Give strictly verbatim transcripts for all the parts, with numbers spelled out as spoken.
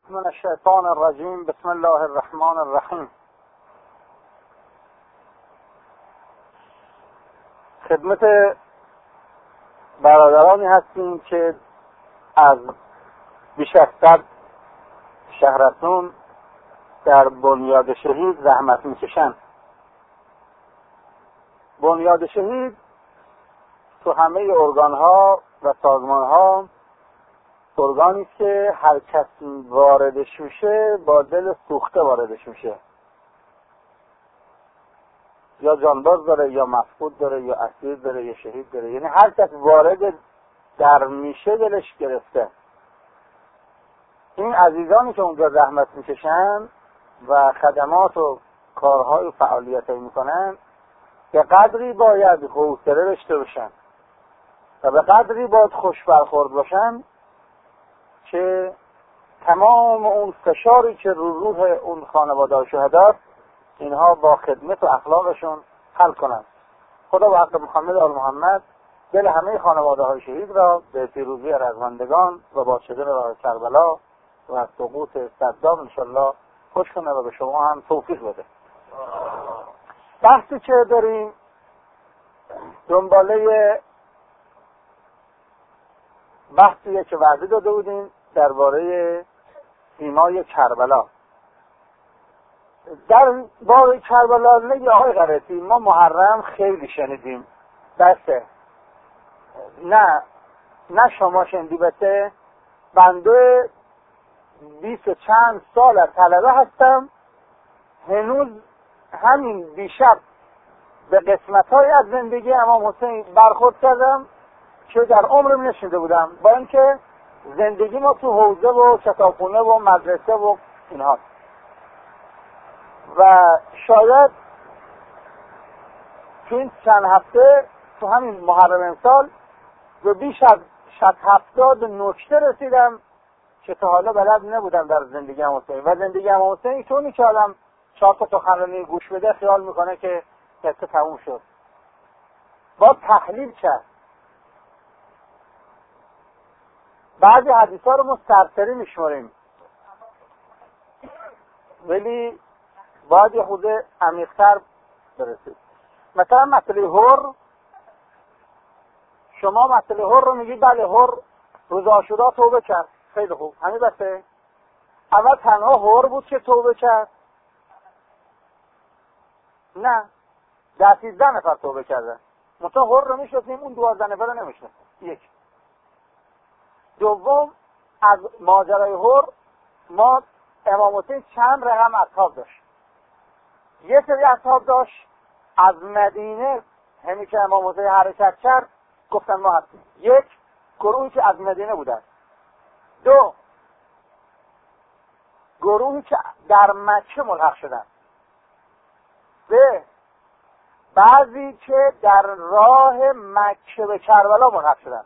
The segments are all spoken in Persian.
من الشیطان الرجیم. بسم الله الرحمن الرحیم. خدمت برادرانی هستیم که از بیش از صد شهرستون در بنیاد شهید زحمت میکشند. بنیاد شهید تو همه ارگان ها و سازمان ها ارگانی است که هر کسی واردش میشه با دل سوخته واردش میشه، یا جانباز داره یا مفقود داره یا اسیر داره یا شهید داره، یعنی هر کس وارد در میشه دلش گرفته. این عزیزانی که اونجا زحمت میکشن و خدمات و کارهای و فعالیتایی میکنن به قدری باید حوصله داشته باشن و به قدری باید خوش برخورد باشن که تمام اون فشاری که رو روح اون خانواده شهدا اینها با خدمت و اخلاقشون حل کنند. خدا با حق محمد آل محمد دل همه خانواده های شهید را به پیروزی رزمندگان و با شدن راه کربلا و سقوط صدام انشالله خوش کنه و به شما هم توفیق بده. بحثی که داریم دنباله بحثیه که وعده داده بودیم درباره سیمای کربلا. در باره کربلا نگه آقای غرطی ما محرم خیلی شنیدیم، بسه نه نه شما شنیدی، بسه بنده بیست و چند سال از طلبه هستم، هنوز همین دیشب به قسمت‌های از زندگی امام حسین برخورد کردم که در عمرم نشنیده بودم، با اینکه زندگی ما تو حوزه و کتابخونه و مدرسه و اینها و شاید تو این چند هفته تو همین محرم امسال به بیش از شصت هفتاد نکته رسیدم که تا حالا بلد نبودم در زندگی امام حسین. و زندگی امام حسین چونی که آدم چهار تا سخنرانی گوش بده خیال میکنه که قصه تموم شد. با تحلیل کرد. بعضی حدیثا رو ما سرسری میشماریم ولی باید یه خود عمیق‌تر برسید. مثلا مسئله هر، شما مسئله هر رو میگید بله هر روز عاشورا توبه کرد، خیلی خوب، همین بسه. اول تنها هر بود که توبه کرد؟ نه، ده سیزده نفر توبه کرده. مثلا هر رو میشناسیم، اون دوازده نفر رو نمیشناسیم. یک. دوم، از ماجرای هر ما امام حسین چند رقم اصحاب داشت. یه سری اصحاب داشت از مدینه، همین که امام حسین حرکت کرد گفتن ما هستیم. یک، گروهی که از مدینه بودن. دو، گروهی که در مکه ملحق شدن. سه، بعضی که در راه مکه به کربلا ملحق شدن.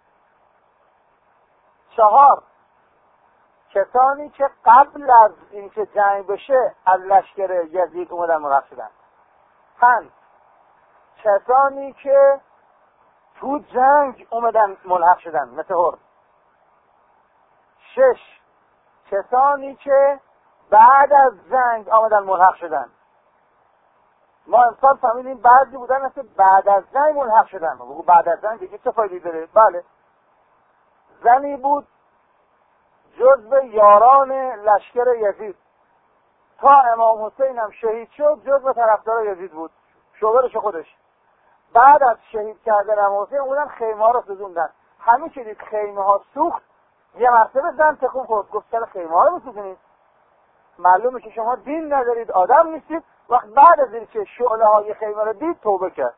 چهار، کسانی که قبل از اینکه جنگ بشه از لشکر یزید اومدن ملحق شدن. پنج، کسانی که تو جنگ اومدن ملحق شدن مثل هر. شش، کسانی که بعد از جنگ آمدن ملحق شدن. ما امسال فهمیدیم بعضی بودن مثل بعد از جنگ ملحق شدن. بگو بعد از جنگ دیگه چه فایده‌ای داره؟ بله، زنی بود جزو یاران لشکر یزید، تا امام حسین هم شهید شد جزو طرفدار یزید بود، شوهرش خودش. بعد از شهید کردن امام حسین اونم خیمه ها رو سوزوندن. همین که دید خیمه ها سوخت یه مرتبه زن تکون خورد، گفت چرا خیمه ها رو بسوزونید؟ معلومه که شما دین ندارید، آدم نیستید. وقت بعد از اینکه شعله های خیمه رو دید توبه کرد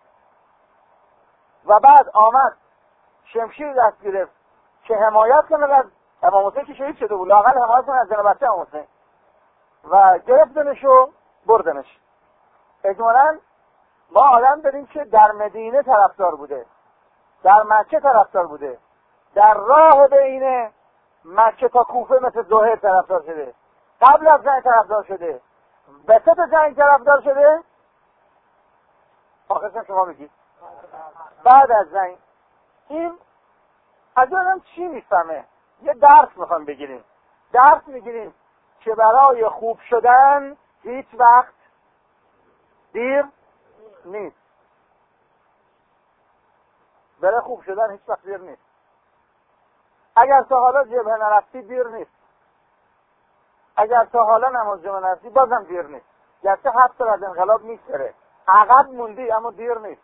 و بعد آمد شمشیر دست گرفت که حمایت کنه از امام حسین که شهید شده بود، لااقل حمایت کنه از زن بچه امام حسین، و گرفتنش و بردنش. اجمالاً ما آدم داریم که در مدینه طرفدار بوده، در مکه طرفدار بوده، در راه بین مکه تا کوفه مثل زهیر طرفدار شده، قبل از جنگ طرفدار شده، وسط جنگ طرفدار شده، آخرش شما میگید بعد از جنگ. این از آدم چی میفهمه؟ یه درس میخوام بگیریم. درس میگیریم که برای خوب شدن هیچ وقت دیر نیست. برای خوب شدن هیچ وقت دیر نیست. اگر تا حالا جبهه نرفتی دیر نیست. اگر تا حالا نماز جمعه نرفتی بازم دیر نیست. گرچه هفت سال از انقلاب میگذره، عقب موندی اما دیر نیست.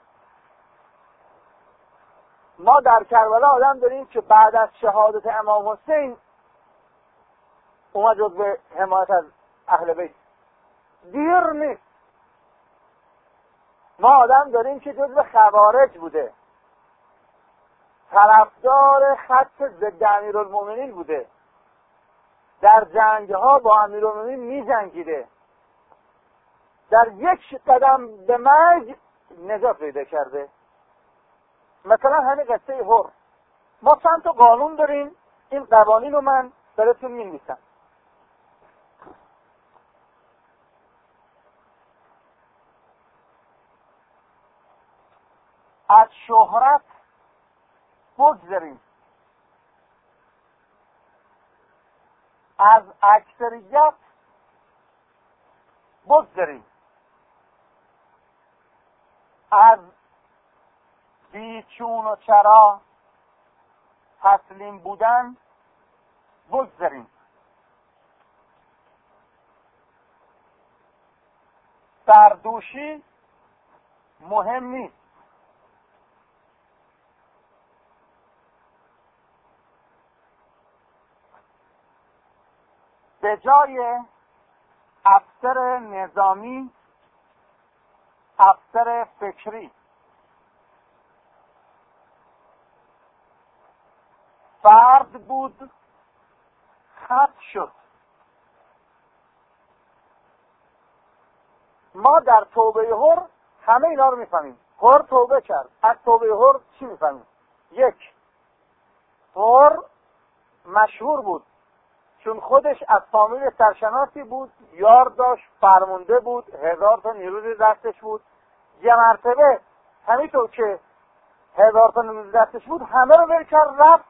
ما در کربلا آدم داریم که بعد از شهادت امام حسین اومد جز به حمایت از اهل بیت. دیر نیست. ما آدم داریم که جز به خوارج بوده، طرفدار خط ضد امیرالمومنین بوده، در جنگها با امیرالمومنین می‌جنگیده، در یک قدم به مرگ نجات پیدا کرده. مثلا همین قصه هر، ما چند تا قانون داریم، این قوانین رو من براتون می‌نویسم. از شهرت بگذریم، از اکثریت بگذریم، از بیچون و چرا تسلیم بودن بگذریم. سردوشی مهم نیست. به جای افسر نظامی افسر فکری، فرد بود خط شد. ما در توبه هر همه اینا رو میفهمیم. هر توبه کرد. از توبه هر چی میفهمیم؟ یک، هر مشهور بود چون خودش از فامیل سرشناسی بود، یار داشت، فرمانده بود، هزار تا نیروی دستش بود. یه مرتبه همینطور که هزار تا نیروی دستش بود همه رو ول کرد، رفت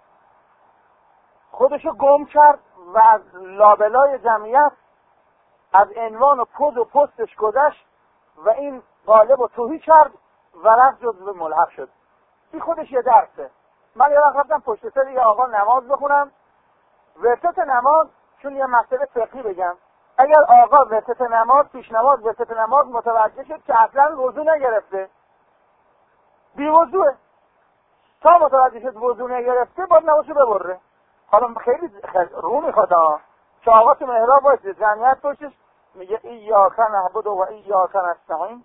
خودشو گم کرد و از لابلای جمعیت از عنوان و پود و پستش گذشت و این غالب و توهی کرد و رفت جزو ملحق شد. این خودش یه درسه. من یه وقت رفتم پشت سر یه آقا نماز بخونم، وسط نماز، چون یه مسئله فقهی بگم، اگر آقا وسط نماز، پیش نماز وسط نماز متوجه شد که اصلا وضو نگرفته، بی وضوه، تا متوجه شد وضو نگرفته باید نمازشو ببره. حالا خیلی رو میخواد ها که آقا تو محراب باشه، جمعیت پشتش میگه ایاک نعبد و ایاک نستعین،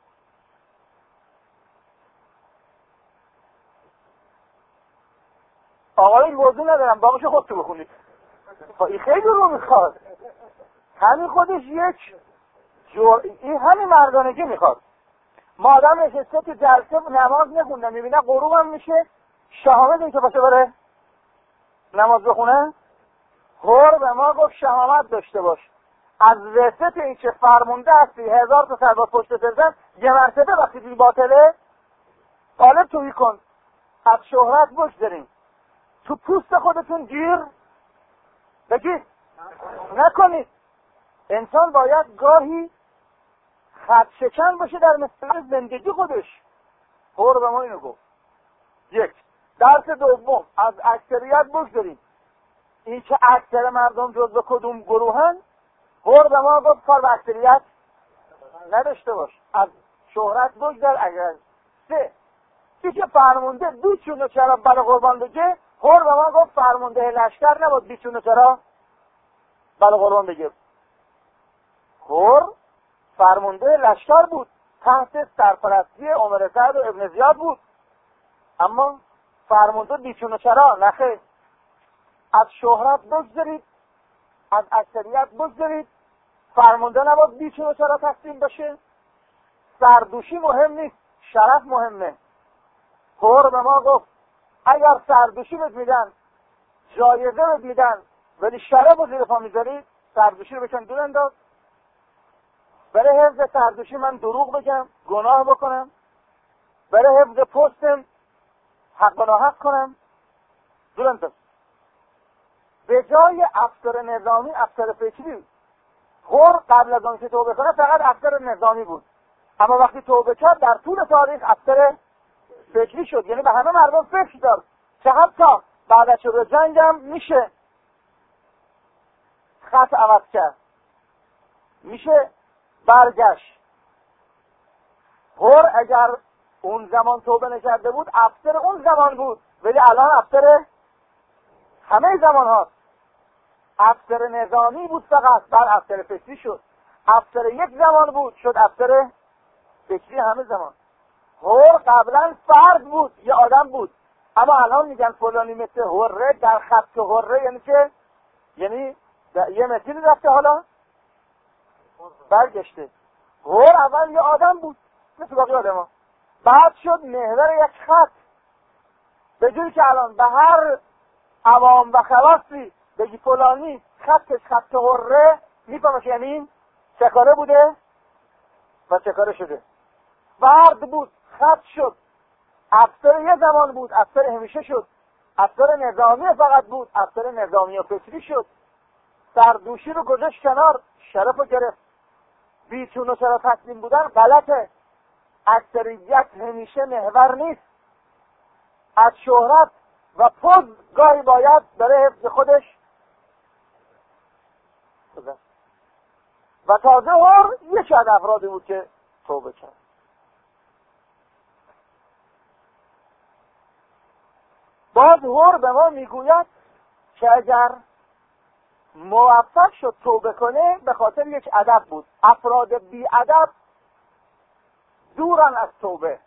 آقا این وضو ندارم، باقیشو خودتو بخونید. این خیلی رو میخواد. همین خودش یک جور... این همین مردانگی میخواد. ما آدم نشسته که جلسه نماز نخونده، میبینه غروب هم میشه، شهامت این که باشه بره نماز بخونه. هر به ما گفت شهامت داشته باش. از وسط این که فرمونده هستی، هزار تا سرباز پشت سرزن، یه مرتبه وقتی بی باطله قالب تویی کن. از شهرت بگذریم. تو پوست خودتون گیر بگید نکنید. انسان باید گاهی خط شکن باشه در مسئله زندگی خودش. هر به ما اینو گفت. یک. درس دوم، از اکثریت بگذاریم. این که اکثر مردم جزو کدوم گروهن، هر به ما گفت کار به اکثریت نداشته باش. از شهرت بگذار. اگر سه این که فرمونده بیچون و چرا برای قربان بگه، هر به ما گفت فرمونده لشکر نبود بیچون و چرا برای قربان بگه. هر فرمانده لشکر بود، تحت سرپرستی عمر سعد و ابن زیاد بود، اما فرمانده بیچون و چرا نخیر. از شهرت بگذارید، از اکثریت بگذارید. فرمانده نباید بیچون و چرا تسلیم بشه. سردوشی مهم نیست، شرف مهمه. هر به ما گفت اگر سردوشی بهت میدن، جایزه بهت میدن، ولی شرف رو زیر پا میذاری، سردوشی رو بکن دور انداز. برای حفظ سردوشی من دروغ بگم، گناه بکنم، برای حفظ پستم حق و ناحق کنم، دور انداز. به جای افسر نظامی افسر فکری. هور قبل از آن که توبه کنه فقط افسر نظامی بود، اما وقتی توبه کرد در طول تاریخ افسر فکری شد، یعنی به همه مردم فکر داد که حتی بعد از شروع جنگ هم میشه خط عوض کرد، میشه برگشت. هور اگر اون زمان توبه نکرده بود افسر اون زمان بود، ولی الان افسر همه زمان هاست. افسر نظامی بود فقط، بعد افسر فکری شد. افسر یک زمان بود شد افسر فکری همه زمان. هور قبلا فرد بود، یه آدم بود، اما الان میگن فلانی مثل هوره در خط هوره، یعنی که یعنی یه مثیلی رفته حالا برگشته. هور اول یه آدم بود مثل باقی آدم ها، بعد شد محور یک خط. به جوری که الان به هر عوام و خواصی بگی فلانی خطش خط هوره، میفهمه که یعنی چه کاره بوده و چه کاره شده. فرد بود، خط شد. افسر یه زمان بود، افسر همیشه شد. افسر نظامی فقط بود، افسر نظامی و فکری شد. سردوشی رو گذاشت کنار، شرف رو گرفت. بیچون و چرا تسلیم بودن غلطه. اکثریت همیشه محور نیست. از شهرت و پوز گاهی باید برای حفظ خودش و تازه هور یکی از افرادی بود که توبه کرد. باز هور به ما میگوید که اگر موفق شد توبه کنه به خاطر یک ادب بود. افراد بی ادب دورن از توبه.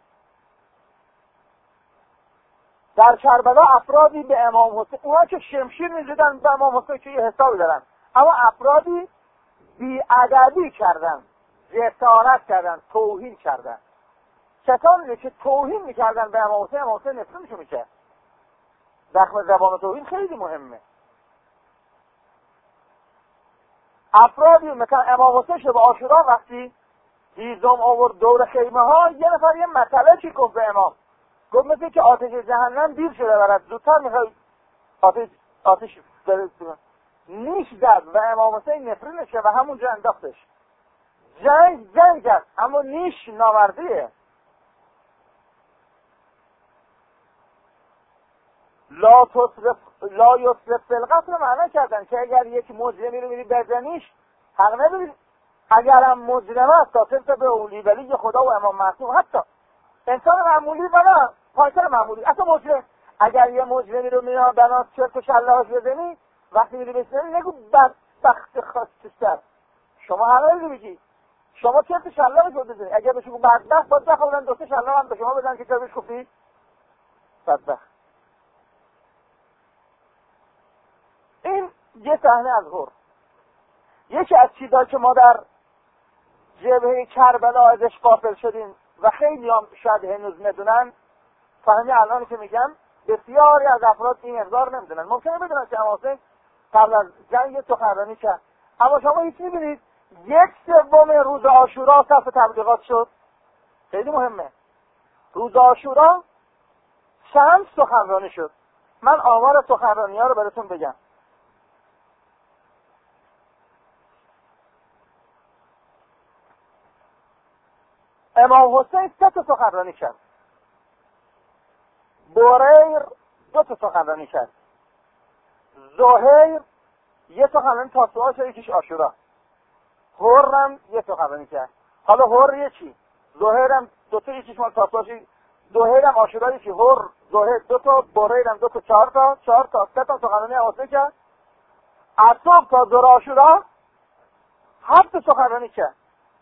در کربلا افرادی به امام حسین، اونا که شمشیر میزدن به امام حسین که یه حسابی دارن، اما افرادی بی ادبی کردن، جسارت کردن، توهین کردن. کسانی که توهین میکردن به امام حسین، امام حسین نفرینشو میکرد. زخم زبان و توهین خیلی مهمه. افرادی مثلا امام حسین شب عاشورا وقتی هیزم آورد دور خیمه ها، یه نفر یه مسئله چی گفت به امام، گفت مثل که آتش جهنم دیر شده برد، زودتر میخوای آتش آتش برسونه. نیش زد و امام حسین نفرینشه و همونجا انداختش. جنگ جنگ است، اما نیش نامردیه. لا تصرف لا یصرف فی القتل رو معنی کردن که اگر یک مجرمی رو میری بزنیش حق نداری. اگرم مجرم است تا طبق به اولی ولی خدا و امام معصوم، حتی انسان معمولی بنا پایتر معمولی، اصلا مجرم، اگر یه مجرمی رو میاد بنا چرت و شلاش بزنی، وقتی میری بزنی نگو بدبخت خاصیستر، شما همه رو میگی شما چرت و شلاش رو بزنی. اگر بهش بگو بدبخت، باید بخوادن دو سه شلاش هم به شما بزنن که چرا بهش گفتی بدبخت. این یه صحنه از هور. یکی از چیزایی که ما در جبهه کربلا ازش غافل شدیم و خیلی هم شاید هنوز ندونن، تا همین الان که میگم بسیاری از افراد این مقدار نمیدونن. ممکنه بدونن که امام حسین قبل از جنگ سخنرانی کرد، اما شما هیچ میبینید یک سوم روز عاشورا صف تبلیغات شد. خیلی مهمه. روز عاشورا چند سخنرانی شد. من آمار سخنرانی ها رو براتون بگم. امام حسین سه تا سخنرانی کرد. بریر دو تا سخنرانی کرد. زهیر یه سخنرانی تاسوعا شد، یکیش عاشورا. هورم یه سخنرانی کرد. حالا هور یکی، زهیرم دو تا، یکیش مال تاسوعا شد. زهیرم عاشورا یکی، هور زهیر دو تا، بریرم دو تا، چهار تا، چهار تا سه تا سخنرانی حسین کرد. از صبح تا ظهر عاشورا هفت سخنرانی کرد.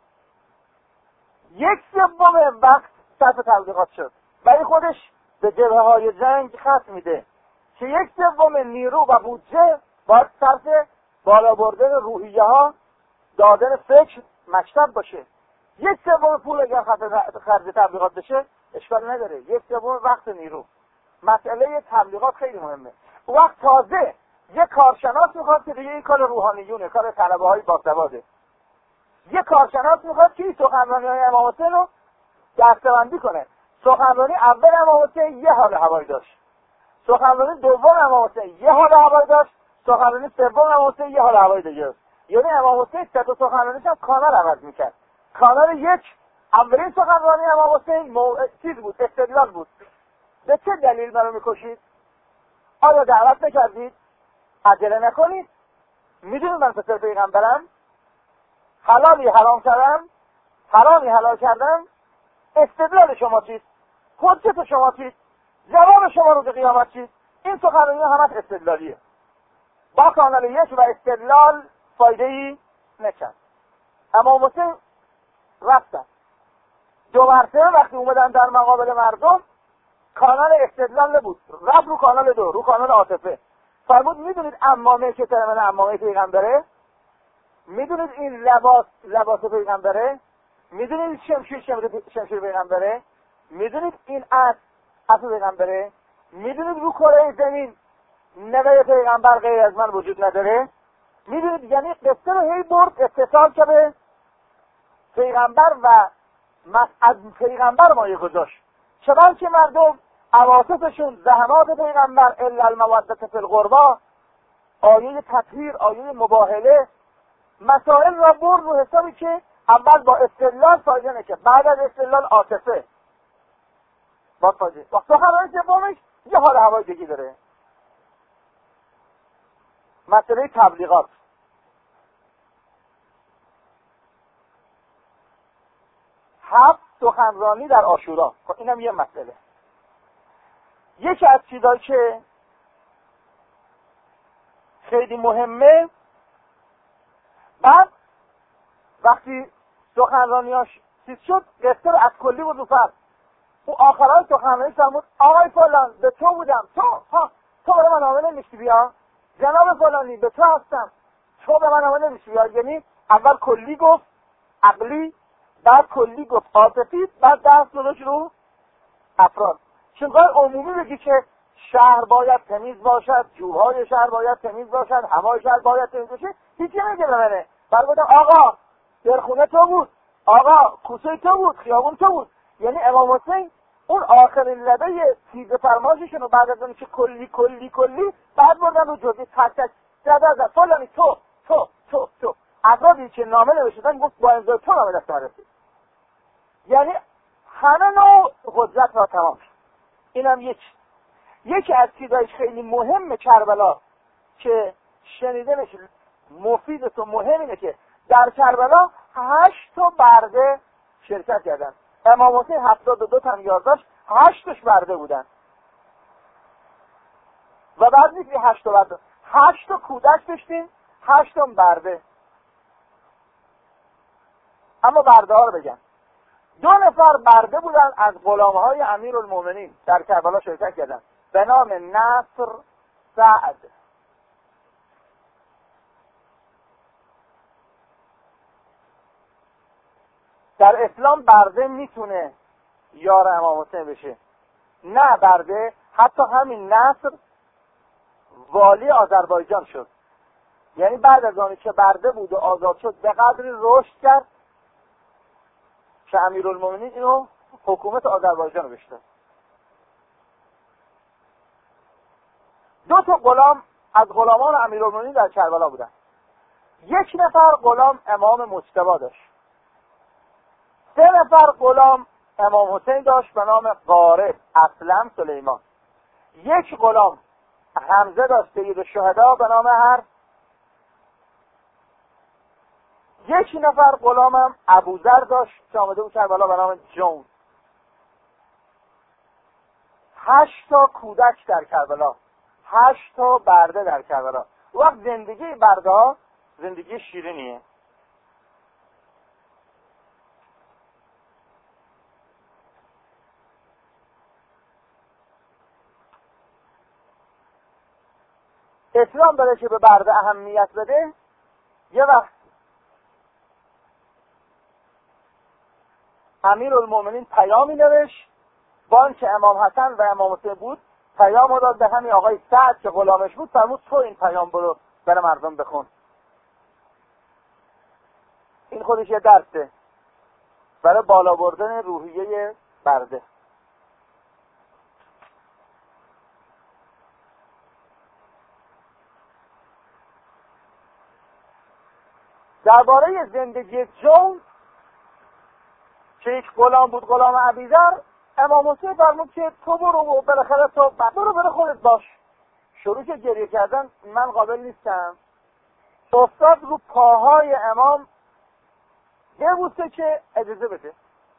یک سوم وقت صف تبلیغات شد. برای خودش به جبهه های جنگ خط میده که یک سوم نیرو و بودجه باید صرف بالا بردن روحیه ها، دادن فکر، مکتب باشه. یک سوم پول اگر خرج تبلیغات بشه اشکال نداره. یک سوم وقت نیرو. مسئله تبلیغات خیلی مهمه. وقت تازه یک کارشناس میخواد که دیگه این کار روحانیونه، کار طلبه های باسواده. یک کارشناس میخواد که این سخنرانی های امام حسین رو دسته‌بندی کنه. سخنرانی اول امام حسین یه حال هوایی داشت، سخنرانی دوم امام حسین یه حال هوایی داشت، سخنرانی سوم امام حسین یه حال هوای دیگه است. یعنی امام حسین سه تا سخنرانیش هم کانال عوض میکرد. کانال یک اولین سخنرانی امام حسین مو... چیز بود، استدلال بود. به چه دلیل منو میکشید؟ آیا دعوت نکردید؟ عجله نکنید. میدونید من پسر پیغمبرم؟ حلالی حرام کردم؟ حرامی حلال کردم؟ استدلال شما چیست؟ حجت شما چیست؟ جواب شما روز قیامت چیست؟ این سخنرانی همش استدلالیه. با کانال یک و استدلال فایده ای نکرد. امام حسین رفتن دو مرتبه وقتی اومدن در مقابل مردم کانال استدلال نبود، رفت رو کانال دو، رو کانال عاطفه. فرمود میدونید عمامه که ترمن عمامه پیغمبره؟ میدونید این لباس لباس پیغمبره؟ میدونید شمشیر شمشیر پیغمبره؟ میدونید این اسب اسب پیغمبره؟ میدونید رو کره زمین نوه پیغمبر غیر از من وجود نداره؟ میدونید یعنی قصه رو هی برد اتصال که به پیغمبر و از پیغمبر مایه گذاشت. چنانچه مردم عواطفشون زحمات پیغمبر الا المودة فی القربی، آیه تطهیر، آیه مباهله، مسائل را برد رو حسابی که اول با استدلال فایده نکرد، بعد از استدلال عاطفه با فایده. وقت سخنرانی سومش یه حال هوای دیگه داره. مسئله تبلیغات. هفت سخنرانی در عاشورا. اینم یه مسئله. یکی از چیزایی که خیلی مهمه، بعد وقتی سخنرانیاش چیز شد قصه رو از کلی بود رو فرد. او آخرای سخنرانی فرمود آقای فلان به تو بودم، تو ها تو به من نامه نمیشتی بیا، جناب فلانی به تو هستم، تو به من نامه نمیشتی بیا. یعنی اول کلی گفت عقلی، بعد کلی گفت عاطفی، بعد دست گذاشت رو افراد. چون قرار عمومی بگی که شهر باید تمیز باشد، جوهای شهر باید تمیز باشد، همای شهر باید تمیز باشد، هیچی نمیگه به منه. بعد گفتم آقا در خونه تو بود، آقا کوچه تو بود، خیابون تو بود. یعنی امام حسین اون آخرین لبه تیز فرمایششون رو بعد از اون که کلی کلی کلی بعد بردن رو جزئی تک تک زده زد فلانی تو تو تو تو افرادی که نامه نوشتن گفت با امضای تو نامه دست رسید. یعنی همه نوع قدرت را تمام شد. اینم یک یکی از چیزایش خیلی مهمه کربلا که شنیده نشه، مفید و مهم اینه که در کربلا هشت تا برده شرکت کردن. امام حسین هفتاد و دو تا یارداش، هشتش برده بودن. و بعد نیستی هشت تا برده، هشت تا کودک داشتیم، هشت تا برده. اما برده ها رو بگم، دو نفر برده بودن از غلامهای امیرالمومنین در کربلا شرکت کردن به نام نصر سعد. در اسلام برده میتونه یار امام حسین بشه، نه برده. حتی همین نصر والی آذربایجان شد. یعنی بعد از آنی که برده بود و آزاد شد به قدری رشد کرد که امیرالمومنین اینو حکومت آذربایجان رو بشته. دو تا غلام از غلامان امیرالمومنین در کربلا بودن. یک نفر غلام امام مجتبی داشت، سه نفر غلام امام حسین داشت به نام قارب، اسلم، سلیمان. یک غلام حمزه داشت سید الشهدا به نام هر. یک نفر غلامم ابوذر داشت که آمده بود کربلا به نام جون. هشت تا کودک در کربلا، هشت تا برده در کربلا. وقت زندگی برده ها زندگی شیرینیه. اسلام داره که به برده اهمیت بده. یه وقت امیرالمومنین پیامی نوشت با اینکه امام حسن و امام حسین بود، پیام داد به همین آقای سعد که غلامش بود، فرمود تو این پیام برو برای مردم بخون. این خودش یه درسه برای بالا بردن روحیه برده. درباره زندگی جون که یک غلام بود، غلام ابیذر، امام حسین فرمود که تو برو و بالاخره تو برو برو خودت باش. شروع که گریه کردن، من قابل نیستم. استاد رو پاهای امام ببوسه که اجازه بده.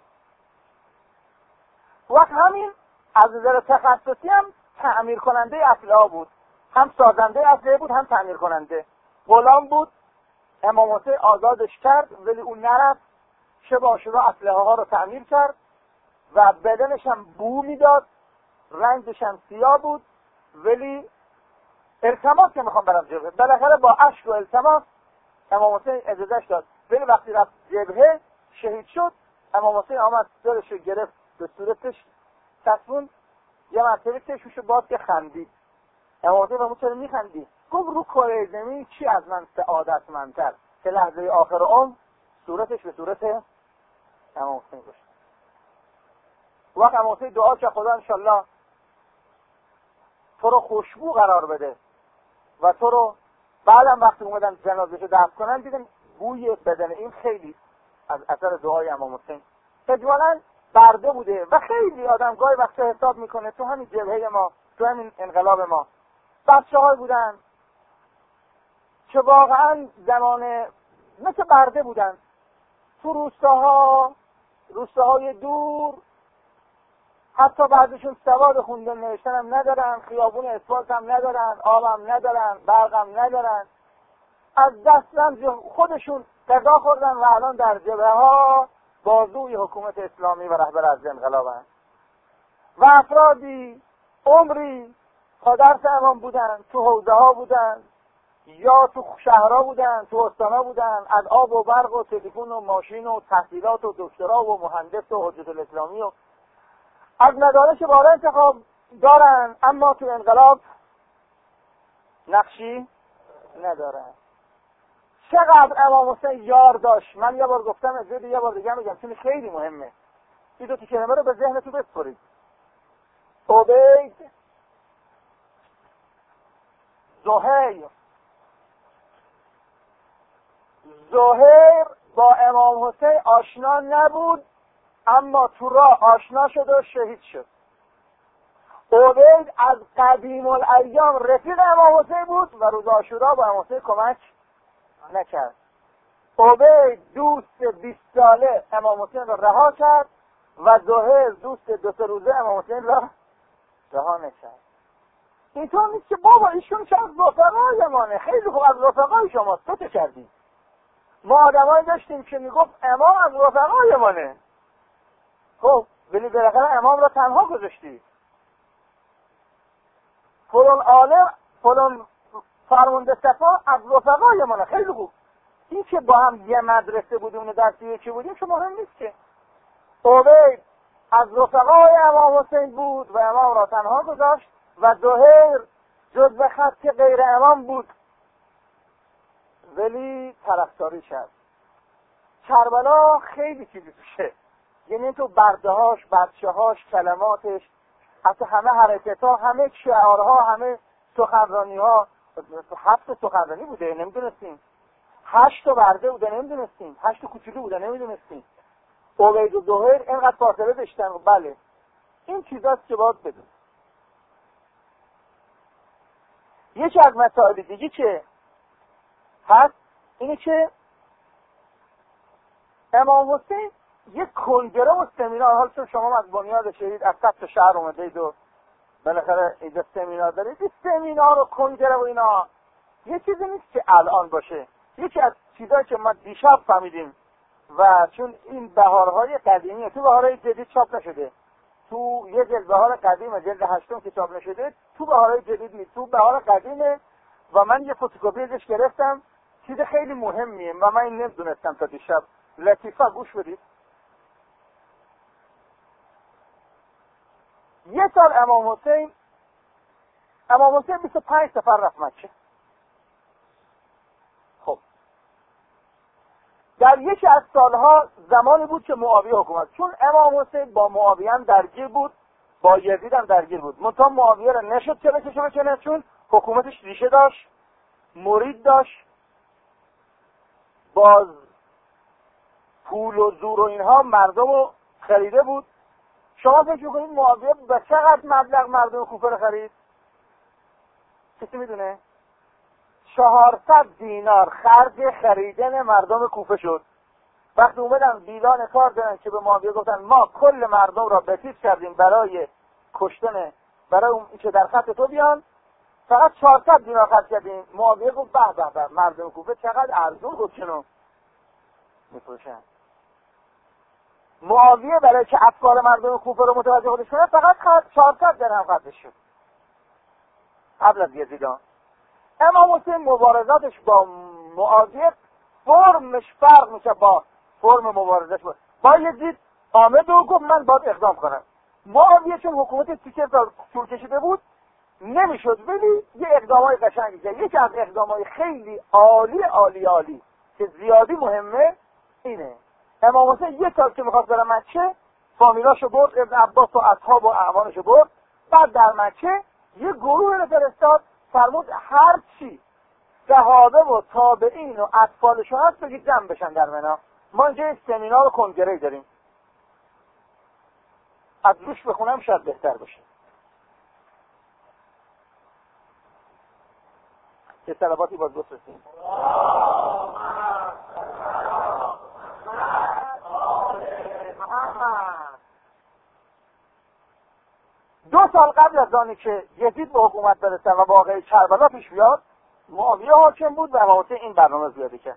وقت همین از نظر تخصصی هم تعمیر کننده اسلحه بود، هم سازنده اسلحه بود، هم تعمیر کننده. غلام بود، امام حسین آزادش کرد، ولی اون نرفت، چه باشورا اسلحه ها رو تعمیر کرد و بدنش هم بو میداد، رنگش هم سیاه بود، ولی التماس که میخوام برم جبهه، بالاخره با اشک و التماس امام حسین اجازهش داد. ولی وقتی رفت جبهه شهید شد، امام حسین آمد دلش رو گرفت به صورتش تصفون، یه مرتبه چشمشو باز که خندید. امام حسین فرمود چرا میخندی؟ گفت رو کره زمین کی از من سعادتمندتر؟ که لحظه آخر عمر صورتش به صورت امام حسین گشت. وقت امام حسین دعا که خدا انشالله تو رو خوشبو قرار بده و تو رو بعدم وقتی اومدن جنازه‌شو دفن کنن دیدن بوی بدن این خیلی از اثر دعای امام حسین اجمالاً برده بوده و خیلی آدم گاهی وقتا حساب میکنه تو همین جبهه ما، تو همین انقلاب ما بچه های بودن که واقعا زمان مثل برده بودن، تو روستاها روستاهای دور، حتی بعضشون سواد خوندن نوشتن هم ندارن، خیابون اسفالت هم ندارن، آب هم ندارن، برق هم ندارن، از دست خودشون غذا خوردن و الان در جبهه ها بازوی حکومت اسلامی و رهبر از انقلابن. و افرادی عمری تا درس امام بودن، تو حوزه ها بودن یا تو شهرها بودن، تو استانها بودن، از آب و برق و تلفن و ماشین و تحصیلات و دکترا و مهندس و حجت الاسلامی و از مدارس بالا انتخاب دارن، اما تو انقلاب نقشی ندارن. چقدر امام حسین یار داشت. من یه بار گفتم، از یه بار دیگه میگم چون خیلی مهمه. این دو تا کلمه رو به ذهنتون بسپرید. عبید، زهیر. زهیر با امام حسین آشنا نبود، اما تو راه آشنا شد و شهید شد. عبید از قدیم الایام رفیق امام حسین بود و روز عاشورا با امام حسین کمک نکرد. عبید دوست بیست ساله امام حسین را رها کرد و زهیر دوست دو سه روزه امام حسین را رها نکرد. اینطور نیست که بابا ایشون که از رفقای مانه، خیلی خوب از رفقای شما تو چه کردی؟ ما آدمایی داشتیم که میگفت امام از رفقای مانه، خب ولی بالاخره امام را تنها گذاشتی. فلان عالم، فلان فرمانده صفا از رفقای مانه، خیلی خوب. این که با هم یه مدرسه بودیم و درسی یکی بودیم که مهم نیست که. عبید از رفقای امام حسین بود و امام را تنها گذاشت و زهیر جزو خط غیر امام بود ولی طرفداری کرد. کربلا خیلی چیزی توشه، یعنی تو بردهاش، بچه‌هاش، کلماتش، حتی همه حرکت‌ها، همه شعارها، همه سخنرانی‌ها. هفت سخنرانی بوده نمیدونستیم، هشت تا برده بوده نمیدونستیم، هشت تا کوچولو بوده نمیدونستیم. عبید و زهیر اینقدر فاصله داشتن. بله این چیزاست که باید بدون. یکی از مسائل دیگه که هست اینه که امام حسین یک کنگره و سمینار، حال چون شما از بنیاد شهید از صد شهر اومدید و بالاخره اینجا سمینار دارید، این سمینار و کنگره و اینا یه چیزی نیست که الان باشه. یکی از چیزایی که ما دیشب فهمیدیم و چون این بهارهای قدیمیه، تو بهارهای جدید چاپ نشده، تو یه جلد بهار قدیمه، جلد هشتم که چاپ نشده، تو بهارهای جدید نیست، تو بهار قدیمه و من یه فتوکپی ازش گرفتم. چیز خیلی مهمیه و من این نمیدونستم تا دیشب. لطیفه گوش بدید. یه سال امام حسین امام حسین بیست و پنج سفر رفت مکه. خب در یکی از سالها زمانی بود که معاویه حکومت، چون امام حسین با معاویه هم درگیر بود، با یزید هم درگیر بود، منتها معاویه را نشد چه بکشه بکنه، چون حکومتش ریشه داشت، مرید داشت، باز پول و زور و اینها مردم رو خریده بود. شما فکر کنید معاویه به چقدر مبلغ مردم کوفه رو خرید؟ کسی میدونه؟ چهارصد دینار خرج خریدن مردم کوفه شد. وقتی اومدن بیلان کار دادن که به معاویه گفتن ما کل مردم را بسیج کردیم برای کشتن، برای اون که در خط تو بیان، فقط چهارصد دینار خرج کردیم. معاویه گفت به به به، مردم کوفه چقدر ارزون گفت چنو میفروشن. معاویه برای که افکار مردم کوفه رو متوجه خودش کنه فقط چهارصد درهم خرج شد قبل از یزیدان. امام حسین مبارزاتش با معاویه فرمش فرق میشه با فرم مبارزش با با یزید. آمد و گفت من باید اقدام کنم. معاویه چون حکومت سی سال طول کشیده بود نمیشد، ولی یه اقدامای قشنگی کرد. یکی از اقدامای خیلی عالی عالی عالی که زیادی مهمه اینه، امام حسین یه سال که میخواست بره مکه فامیلاشو برد، ابن عباس و اصحاب و اعوانشو برد. بعد در مکه یه گروه رو فرستاد، فرمود هر چی صحابه و تابعین و اطفالشون هست بگید جمع بشن در منا. ما اینجا یک سمینار و کنگره داریم، از روش بخونم شاید بهتر باشه. چه صلواتی باز بفرستیم. دو سال قبل از آنی که یزید به حکومت برسه و واقعه کربلا پیش بیاد، معاویه حاکم بود و امام حسین این برنامه زیاده کرد.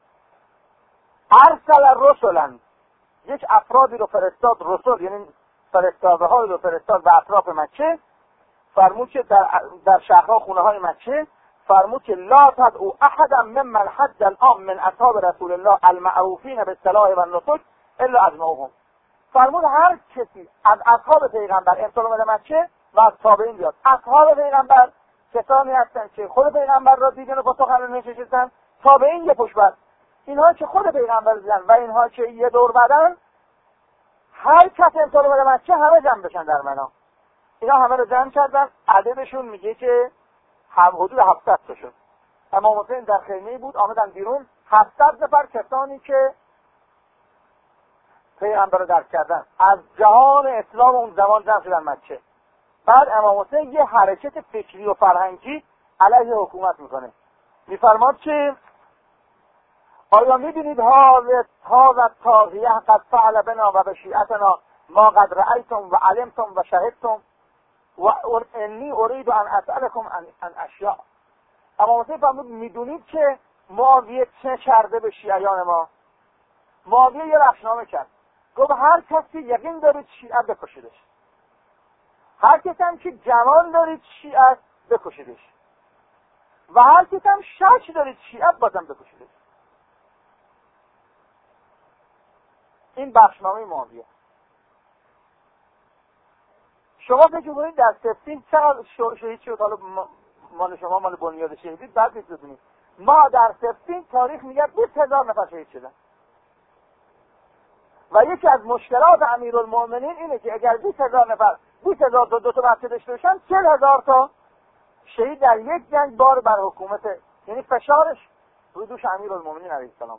ارسل رسلا، یک افرادی رو فرستاد، رسول یعنی فرستاده های رو فرستاد به اطراف مکه. فرمود که در, در شهرها خونه های مکه فرمود که لا تدعوا احدا ممن حج الان من اصحاب رسول الله المعروفین بالصلاح و النسک الا اجمعهم. فرمود هر کسی از اصحاب پیغمبر امسال اومده مکه و از تابعین بیاد. اصحاب پیغمبر کسانی هستن که خود پیغمبر را دیدن و با سخن نشستن، تابعین یه پشت بر، اینها که خود پیغمبر دیدن و اینها که یه دور بدن، هر کس امسال اومده مکه همه جمع بشن در منا. اینا همه رو جمع کردن، عددشون میگه که هم حدود هفتصد تا شد. امام حسین در خیمه بود، آمدن بیرون هفتصد نفر کسانی که پیغمبر رو درک کردن از جهان اسلام اون زمان جمع شدن مکه. بعد امام حسین یه حرکت فکری و فرهنگی علیه حکومت میکنه. میفرماد که آیا میبینید هذا الطاغیه قد فعل بنا و بشیعتنا ما قد رأیتم و علمتم و شهدتم و انی اريد ان اسألكم عن اشیاء. امام حسین فرمود میدونید که معاویه چه کرده به شیعیان ما؟ معاویه یه رخشنامه کرد، گفت هر کسی یقین دارید شیعه بکشیدش، هر کسی هم که جوان دارید شیعه بکشیدش و هر کسی هم شک دارید شیعه بازم بکشیدش. این بخشنامه معاویه. شما فکر کنید در سفتین چقدر شهید شد؟ حالا مال شما مال بنیاد شهیدی بعد نیست بدونید. ما در سفتین تاریخ میگه بیست هزار نفر شهید شدن و یکی از مشکلات امیرالمؤمنین اینه که اگر بیست هزار نفر بیست هزار تا دو تا بچه داشته باشن چهل هزار تا شهید در یک جنگ بار بر حکومت، یعنی فشارش روی دوش امیرالمؤمنین علیه السلام.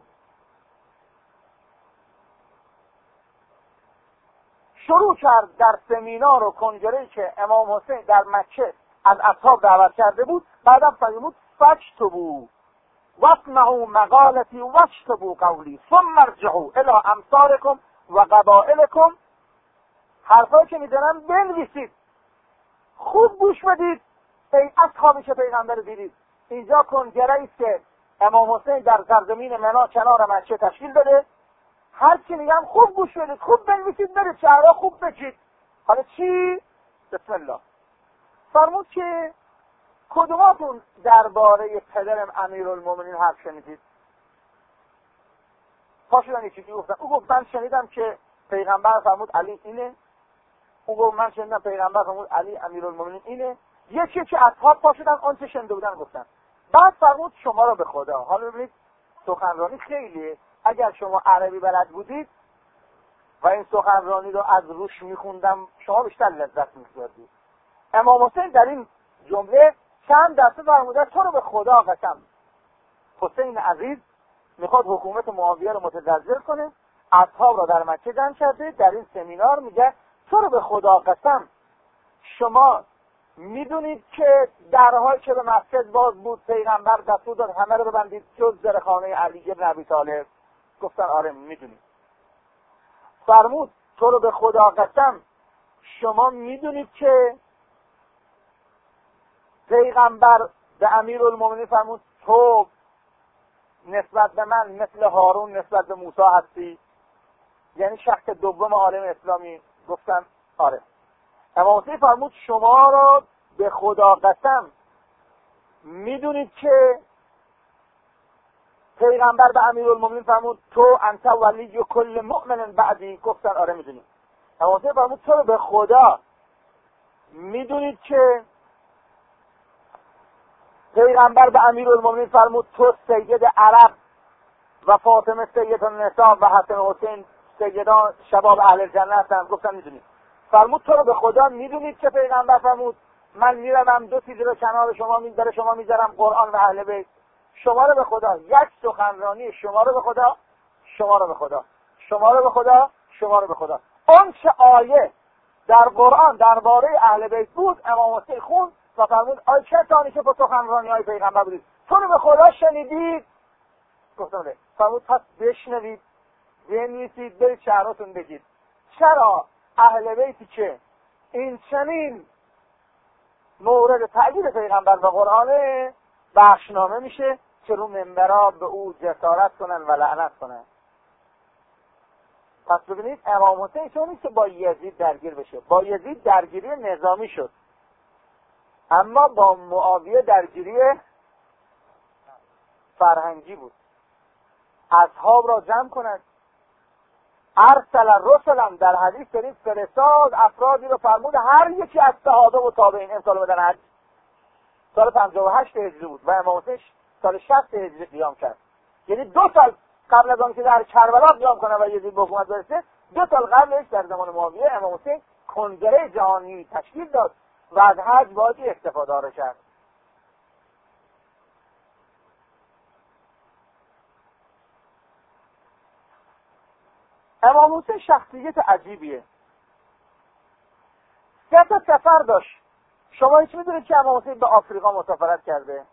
شروع کرد در سمینار و کنگره‌ای که امام حسین در مکه از اصحاب دعوت کرده بود. بعدم فرمود فاجتبوا واسمعوا مقالتی واجتبوا قولی ثم ارجعوا الی امثالکم و قبائلکم. حرفایی که میزنم بنویسید، خوب گوش بدید ای اصحابی که پیغمبر دیدید. اینجا کنگره‌ای است که امام حسین در سرزمین منا کنار مکه تشکیل داده. هر چی میگم خوب گوش بدید، خوب بنویسید، برید شهرها خوب بگید. حالا چی؟ بسم الله. فرمود که کدوماتون درباره پدرم امیرالمومنین حرف شنیدید؟ پاشدن یکی گفتن. او گفت من شنیدم که پیغمبر فرمود علی اینه. او گفت من شنیدم پیغمبر فرمود علی امیرالمومنین اینه. یکی که اصحاب پاشدن اون چه شنیده بودن گفتن. بعد فرمود شما را به خدا، حالا ببینید سخنرانی خیلیه. اگر شما عربی بلد بودید و این سخنرانی رو از روش میخوندم شما بیشتر لذت می‌بردید. امام حسین در این جمله چند دفعه فرموده تو رو به خدا قسم، حسین عزیز میخواد حکومت معاویه رو متزلزل کنه، اصحاب را در مکه جمع کرده. در این سمینار میگه تو رو به خدا قسم شما میدونید که درهایی که به مسجد باز بود پیغمبر دستور داد همه رو ببندید جز در خانه علی بن ابی طالب؟ گفتن آره میدونید. فرمود تو رو به خدا قسم شما میدونید که پیغمبر به امیرالمومنین فرمود تو نسبت به من مثل هارون نسبت به موسی هستی؟ یعنی شخص دوم عالم اسلامی. گفتن آره. امام حسین فرمود شما را به خدا قسم میدونید که پیغمبر به امیرالمومنین فرمود تو انت ولی کل مؤمن بعدی؟ گفتن آره میدونید. امام حسین فرمود تو رو به خدا میدونید که پیغمبر به امیرالمومنین فرمود تو سید عرب و فاطمه سید النساء و حسن و حسین سیدان شباب اهل جنت هستند؟ گفتن میدونید. فرمود تو رو به خدا میدونید که پیغمبر فرمود من میرم دو چیز رو کنار شما میذاره شما میذارم قرآن و اهل بیت؟ شما رو به خدا، یک سخنرانی شما رو به خدا، شما رو به خدا، شما رو به خدا، شما رو به خدا. اون چه آیه در قرآن درباره اهل بیت بود امام حسین خون و فرمود آی کسانی که با سخنرانی های پیغمبر بودید تو رو به خدا شنیدید؟ گفتم نه. فرمود پس بشنوید، بنویسید، برید شهراتون بگید چرا اهل بیتی که این چنین مورد تأیید پیغمبر و قرآنه بخشنامه میشه که رو منبرها به او جسارت کنن و لعنت کنن. پس ببینید امام حسین چون نیست که با یزید درگیر بشه، با یزید درگیری نظامی شد، اما با معاویه درگیری فرهنگی بود. اصحاب را جمع کنند. ارسل رسلا در حدیث داریم فرستاد افرادی رو فرمود هر یکی از صحابه و تابعین امسال بدن حج. سال پنجاه و هشت هجری بود و امام حسین سال شصت هجری قیام کرد. یعنی دو سال قبل از آن که در کربلا قیام کنه و یزید به حکومت برسه، دو سال قبلش در زمان معاویه امام حسین کنگره جهانی تشکیل داد و از حج باید استفاده کرد. امام حسین شخصیت عجیبیه. سه تا سفر داشت. شما هیچ میدونید که امام حسین به آفریقا مسافرت کرده؟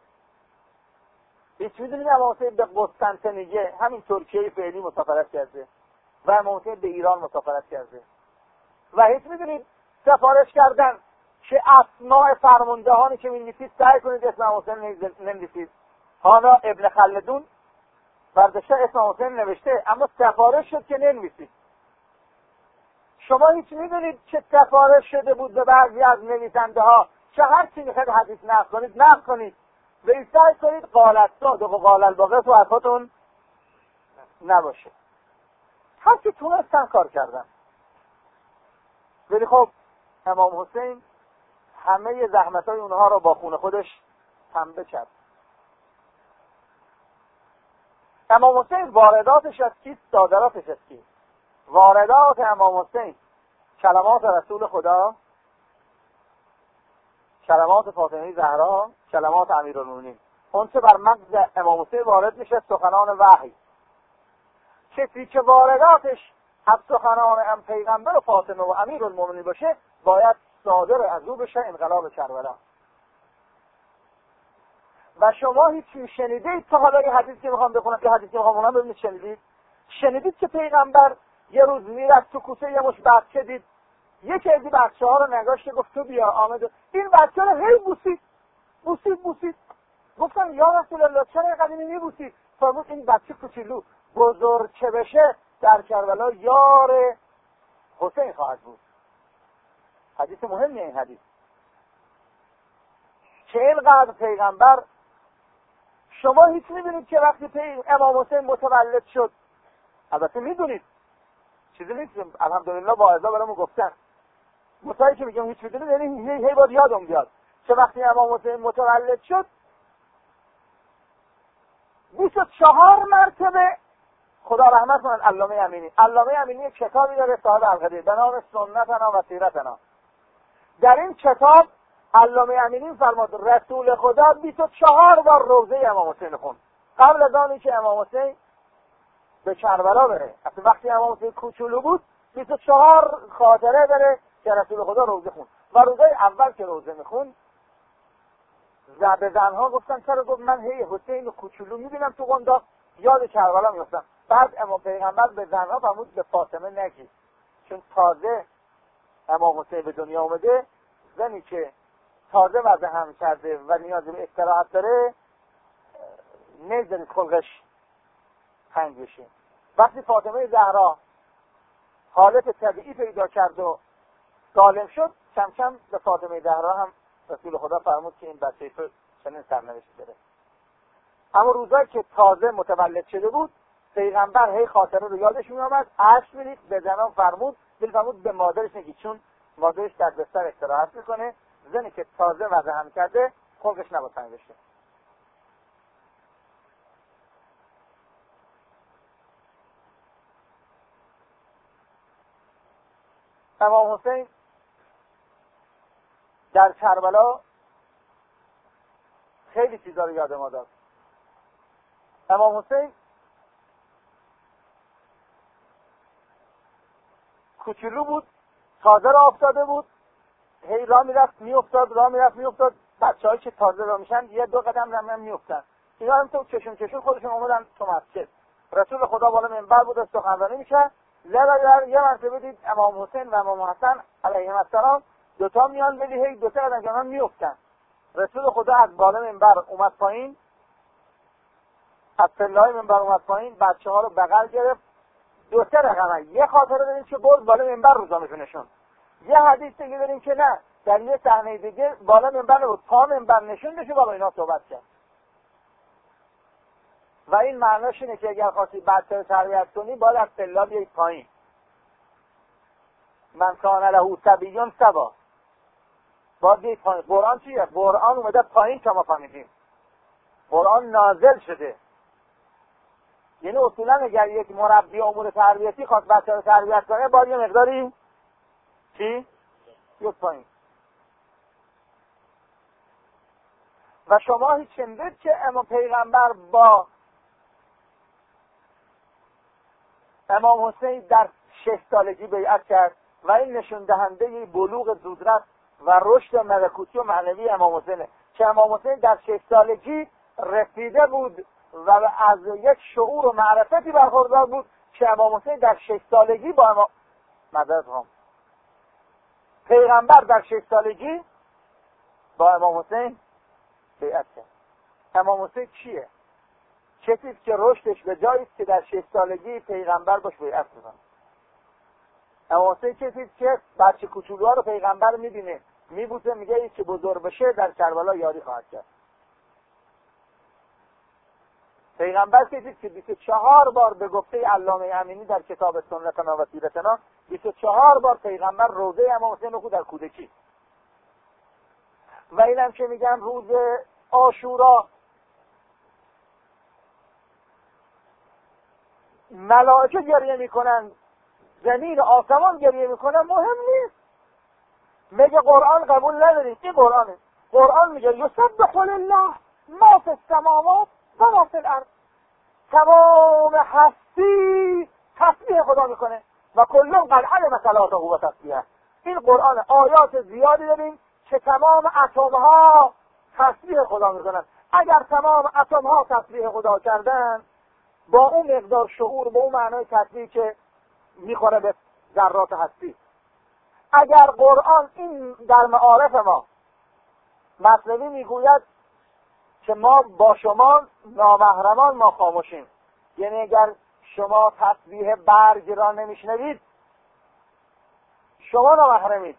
هیچ میدونید امام حسین به قسطنطنیه همین ترکیه فعلی مسافرت کرده و امام حسین به ایران مسافرت کرده؟ و هیچ میدونید سفارش کردن که اسماء فرماندهانی که می‌نویسید سعی کنید اسم امام حسین ننویسید. حالا ابن خلدون برداشته اسم حسین نوشته اما سفارش شد که ننویسید. شما هیچ میدونید که سفارش شده بود به بعضی از نویسنده ها که هر چی میخواید حدیث نقل کنید نقل کنید و سعی کنید قالت صادق و قال الباقی تو حرفاتون نباشه. هر چی تونستن کار کردن. ولی خب امام حسین همه زحمت های اونها رو با خون خودش پنبه کرد. امام حسین وارداتش از کیست؟ صادراتش از کیست؟ واردات امام حسین کلمات رسول خدا، کلمات فاطمه زهرا، کلمات امیرالمومنین. اون چه بر مغز امام حسین وارد میشه سخنان وحی. کسی که وارداتش از سخنان ام پیغمبر و فاطمه و امیرالمومنین باشه باید صادر از او بشه انقلاب کربلا. و شما هیچی شنیدید تا حالا این حدیثی که میخوام بخونم که حدیثی میخوام بخونم ببینید شنیدید؟ شنیدید که پیغمبر یه روز میرفت تو کوچه یه مش بچه دید، یکی از این بچه ها رو نگاشت گفت تو بیا آمد، این بچه رو هی بوسید بوسید بوسید. گفتن یا رسول الله چرا اینقدر میبوسید؟ فرمود این بچه کوچولو بزرگ که بشه در کربلا یار حسین خواهد بود. حدیث مهمیه این حدیث که اینقدر پیغمبر. شما هیچ میدونید که وقتی امام حسین متولد شد، البته میدونید چیزی نیست، الحمدلله واعظا برامون گفتن، متایی که میگم هیچ میدونید یعنی هی هی باید یادم بیاد که وقتی امام حسین متولد شد بیست و چهار مرتبه خدا رحمت کنه علامه امینی علامه امینی یک کتابی داره صاحب القدیر به نام سنتنا و سیرتنا. در این کتاب علامه امینی فرمود رسول خدا بیست و چهار بار روضه امام حسین خوند. قبل از آنی که امام حسین به کربلا بره، اصلا وقتی امام حسین کوچولو بود بیست و چهار خاطره داره که رسول خدا روزه خوند و روزه اول که روزه میخوند به زنها گفتن چرا؟ گفت من هی حسین و کوچولو میبینم تو قنداق یاد کربلا میفتم. بعد امام پیغمبر به زنها فرمود به فاطمه نگید، چون تازه امام حسین به دنیا اومده، زنی که تازه وضع هم کرده و نیاز به استراحت داره نذارید خلقش تنگ بشه. وقتی فاطمه زهرا حالت طبیعی پیدا کرد و سالم شد، کم کم به فاطمه زهرا هم رسول خدا فرمود که این بچه تو چنین سرنوشتی داره. اما روزایی که تازه متولد شده بود پیغمبر هی خاطره رو یادش می آمد، اشک می‌ریخت، به زنان فرمود دل فرمود به مادرش نگید، چون مادرش در بستر استراحت میکنه، زنی که تازه وضع هم کرده خلقش نباید تنگ بشه. امام حسین در کربلا خیلی چیزا رو یاد ما داد. امام حسین کوچولو بود، تازه راه افتاده بود، هی راه میرفت میافتاد، راه میرفت میافتاد. بچه‌هایی که تازه راه میشن یه دو قدم هم میافتن. اینا هم تو چشم چشم خودشون اومدن تو مسجد. رسول خدا بالا منبر بود و سخنرانی میکرد. لذا یه مرتبه دید امام حسین و امام حسن علیهم السلام دوتا میان ولی هی دو تا قدم جلو میافتن. رسول خدا از بالا منبر اومد پایین، از پله‌های منبر اومد پایین، بچه‌ها رو بغل گرفت. دو سه رقمه یه خاطره داریم که برد بالا منبر روزانه‌شون. یه حدیث دیگه داریم که نه، در یه صحنه دیگه بالا منبر بود، پا منبر نشون بشه بالا اینا صحبت کرد. و این معناش اینه که اگر خواستی بچه رو تربیت کنی باید از پله‌ها بیای پایین. من کان له صبیون صبا، باید بیای پایین. قرآن چیه؟ قرآن اومده پایین که ما فهمیدیم. قرآن نازل شده. یعنی اصولا اگر یک مربی امور تربیتی خواست بچه رو تربیت کنه باید یه مقداری چی؟ یک پایین. و شما هیچ شنیدید که امام پیغمبر با امام حسین در شش سالگی بیعت کرد و این نشون دهنده بلوغ زودرس و رشد ملکوتی و معنوی امام حسینه که امام حسین در شش سالگی رسیده بود و از یک شعور و معرفتی برخوردار بود که امام حسین در شش سالگی با امام مدد هم پیغمبر در شش سالگی با امام حسین بیعت کرد. امام حسین چیه؟ کسی که رشدش به جایی است که در شش سالگی پیغمبر باش بیعت میکنه. امام حسین کسی که بچه کوچولوها رو پیغمبر میبینه میبوسه، میگه این که بزرگ بشه در کربلا یاری خواهد کرد. پیغمبر کسی که بیست و چهار بار به گفته علامه امینی در کتاب سنتنا و سیرتنا بیست و چهار بار پیغمبر روضه امام حسین رو در کودکی. و اینم که میگن روز عاشورا ملائکه گریه میکنن، زمین آسمان گریه میکنن، مهم نیست. میگه قرآن قبول ندارید، این قرآنه. قرآن میگه یسبح لله ما فی السماوات و ما فی الارض، تمام هستی تسبیح خدا میکنه و کلون قد علم صلاته و تسبیحه. این قرآن آیات زیادی داریم که تمام اتم ها تسبیح خدا میکنن. اگر تمام اتم ها تسبیح خدا کردن با اون مقدار شعور، با اون معنای تسبیح که میخوره به ذرات هستی، اگر قرآن این در معارف ما مثنوی میگوید که ما با شما نامحرمان ما خاموشیم، یعنی اگر شما تسبیح برگ را نمیشنوید شما نامحرمید.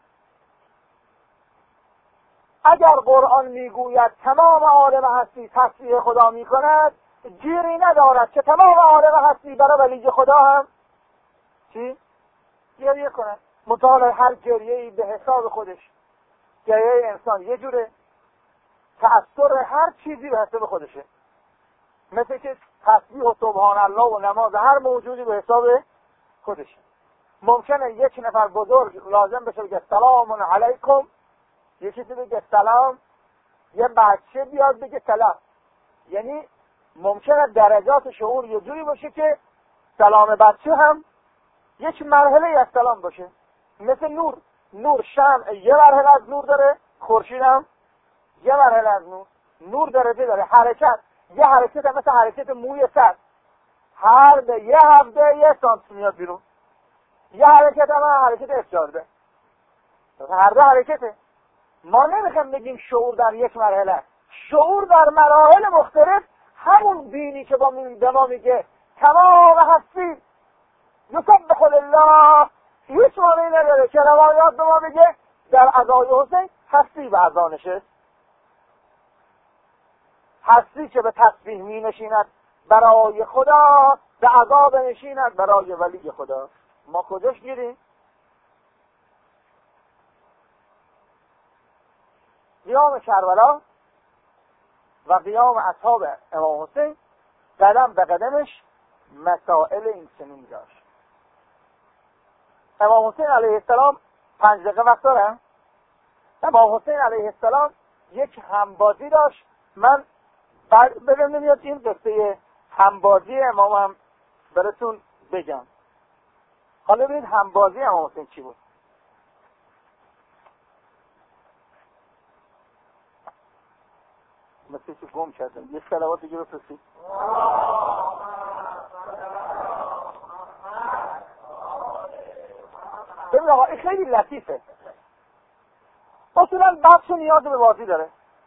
اگر قرآن میگوید تمام عالم هستی تسبیح خدا میکند، گیری ندارد که تمام عالم هستی برای ولی خدا هم چی؟ گریه کنند. مطالعه هر گریه‌ای به حساب خودش. گریه انسان یه جوره، تأثیر هر چیزی به حساب خودشه. مثل که تسبیح و سبحان الله و نماز هر موجودی به حساب خودشه. ممکنه یک نفر بزرگ لازم بشه بگه سلام علیکم، یه چیزی بگه سلام، یه بچه بیاد بگه سلام. یعنی ممکنه درجات شعور یه جوری باشه که سلام بچه هم یک مرحله از سلام باشه، مثل نور. نور شمع یه مرحله از نور داره، خورشید هم یه مرحله از نور. نور درجه داره. حرکت یه حرکت هم مثل حرکت موی سر، هر به یه هفته یه سانتی میاد بیرون. یه حرکت هم حرکت اف چهارده، هر دو حرکته. ما نمیخوایم بگیم شعور در یک مرحله. شعور در مراحل مختلف، همون دینی که با به ما میگه تمام هستی یسبح الله، هیچ معنی نداره که روایات به ما بگه در عزای حسین هستی به اذانشه، هستی که به تسبیح می نشیند برای خدا، به عذاب نشیند برای ولی خدا. ما کجاش گیریم؟ قیام کربلا و قیام اصحاب امام حسین قدم به قدمش مسائل این چنین داشت. امام حسین علیه السلام پنج دقیقه وقت دارم. امام حسین علیه السلام یک همبازی داشت. من بگم نمیاد این قصه همبازی امامم براتون بگم. حالا ببینید همبازی امام حسین چی بود. مثل که گم کردم. یه صلوات دیگه بفرستید. ببین آقا این خیلی لطیفه. اصولا بچه نیاز به بازی داره.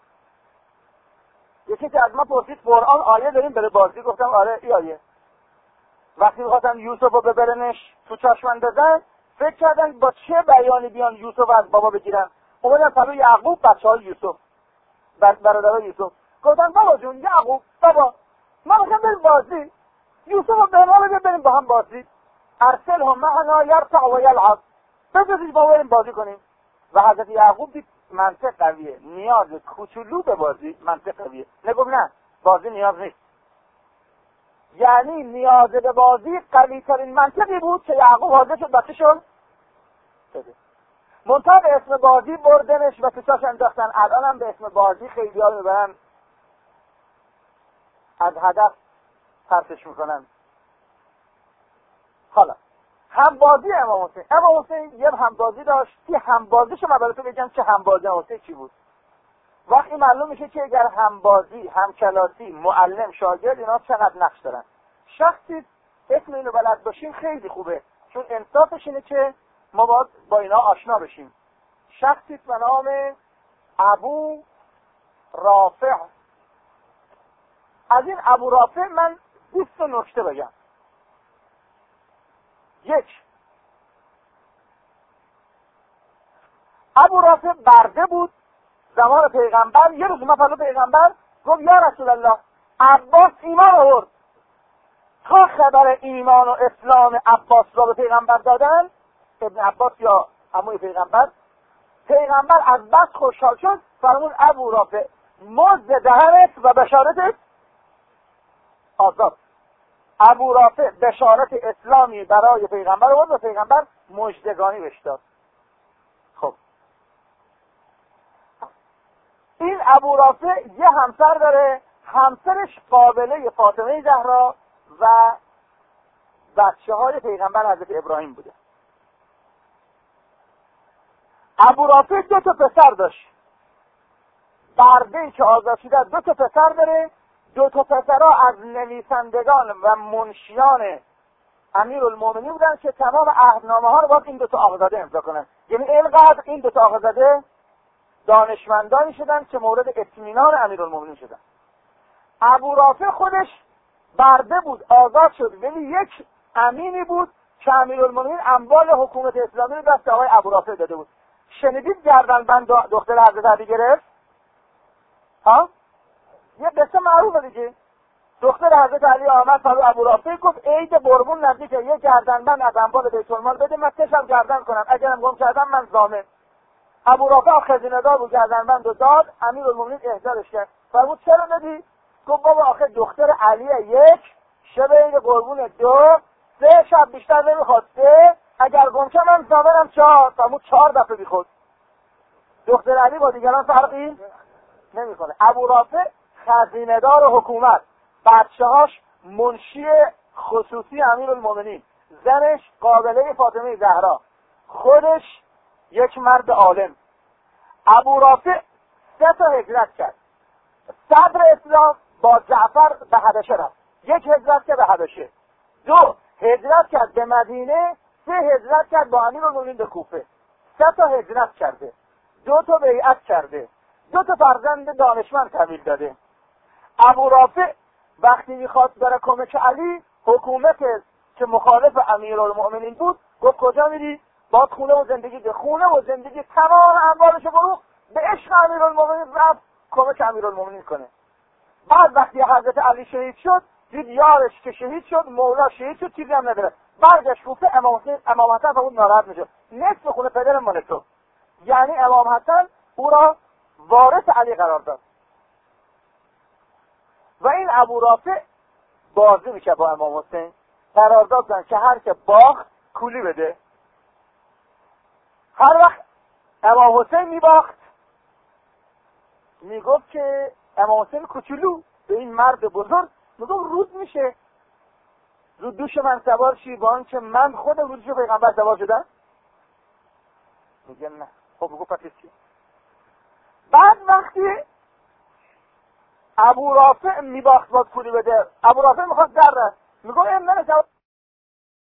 یکی که از ما پرسید قرآن آیه داریم بره بازی، گفتم آره ای آیه. وقتی می‌خواستن یوسف رو ببرنش تو چشم اندازن، فکر کردن با چه بیانی بیان یوسف از بابا بگیرن. اومدن پلو یعقوب، بچه‌های یوسف، برادرای یوسف، گفتن بابا جون یعقوب بابا ما می‌خوایم بریم بازی، یوسف رو به ما بده بریم با هم بازی. ارسلهم معنا یرتع و یلعب، بذارید با بریم بازی کنیم. و حضرت یعقوب دید منطق قویه، نیاز کوچولو به بازی منطق قویه. نگم نه بازی نیاز نیست. یعنی نیاز به بازی قوی ترین منطقی بود که یعقوب حاضر شد بچه شد بده. منتها به اسم بازی بردنش و کساش انداختن. الان هم به اسم بازی خیلی ها میبرن از هدف پرتش میکنن. حالا همبازی امام حسین. امام حسین یه همبازی داشت که همبازیشو من براتون بگم که همبازی امام حسین چی بود. وقتی معلوم میشه که اگر همبازی، همکلاسی، معلم، شاگرد اینا چقدر نقش دارن. شخصی اسم اینو بلد باشیم خیلی خوبه، چون انصافش اینه که ما باید با اینا آشنا بشیم. شخصی به نام ابو رافع. از این ابو رافع من بیست نکته بگم. یک، ابو رافع برده بود زمان پیغمبر. یه روز مثلا پیغمبر گفت یا رسول الله عباس ایمان آورد. تا خبر ایمان و اسلام عباس را به پیغمبر دادن، ابن عباس یا عموی پیغمبر، پیغمبر از بس خوشحال شد، فرمود ابو رافع مزد دهنت و بشارتت آزاد. ابو رافع بشارت اسلامی برای پیغمبر آورد و پیغمبر مژدگانی بهش داد. خب این ابو رافع یه همسر داره، همسرش قابله فاطمه زهرا و بچه های پیغمبر حضرت ابراهیم بوده. ابو رافع دو تا پسر داشت. برده‌ای که آزاد شده دو تا پسر داره. دو تا پسرها از نویسندگان و منشیان امیرالمومنین بودن که تمام عهدنامه ها رو باید این دو تا آقازاده امضا کنن. یعنی اینقدر این دو تا آقازاده دانشمندانی شدن که مورد اطمینان امیرالمومنین شدن. ابو رافع خودش برده بود، آزاد شد، ولی یک امینی بود که امیرالمومنین اموال حکومت اسلامی رو دست آقای ابو رافع داده بود. شنیدید گردنبند دختر حضرت علی گرفت؟ ها؟ یه قصه معروفه دیگه. دختر حضرت علی آمد پلو ابو رافع گفت عید قربون نزدیکه، یه گردنبند از اموال بیت المال بده من چشم گردن کنم، اگرم گم کردم من ضامن. ابو رافع خزینه‌دار بود، گردنبند رو داد. امیرالمومنین احضارش کرد، فرمود چرا دادی؟ گفت بابا آخه دختر علی یک، شب عید قربون دو، سه شب بیشتر نمیخواد، سه اگر گم کنم من ضامنم چهار. فرمود چهار دفعه بیخود. دختر علی با دیگران فرقی نمیکنه. ابو رافع خزینه‌دار حکومت بچه‌هاش منشی خصوصی امیرالمومنین، زنش قابله فاطمه زهرا، خودش یک مرد عالم. ابو رافع سه تا هجرت کرد. صدر اسلام با جعفر به حبشه رفت، یک هجرت کرد به حبشه، دو هجرت کرد به مدینه، سه هجرت کرد با امیرالمومنین به کوفه. سه تا هجرت کرده، دو تا بیعت کرده، دو تا فرزند دانشمند تحویل داده. ابو رافع وقتی میخواست برای کمک علی، حکومت که مخالف امیرالمومنین بود گفت کجا میری؟ باید خونه و زندگی به خونه و زندگی تمام اموالش رو به عشق امیرالمومنین رفت کمک امیرالمومنین کنه. بعد وقتی حضرت علی شهید شد، دید یارش که شهید شد، مولا شهید شد، چیزی هم نداره. برگشت کوفه، امام حسین امام حسن فقط ناراحت میشه، نصف خونه پدر مال تو. یعنی امام حسن او را وارث علی قرار داد. و این ابو رافع بازی میشه با امام حسین، قرار دادن که هر که باخت کولی بده. هر وقت امام حسین میباخت میگفت که امام حسین کوچولو به این مرد بزرگ میگفت رود میشه، رود دوش من سوار شی با آنکه من خودم رودش پیغمبر سوار شدم. میگه نه. خب بگو پس چی؟ بعد وقتی ابو رافع میباخت باز کولی بده، ابو رافع میخواست در رفت، میگفت این من سوار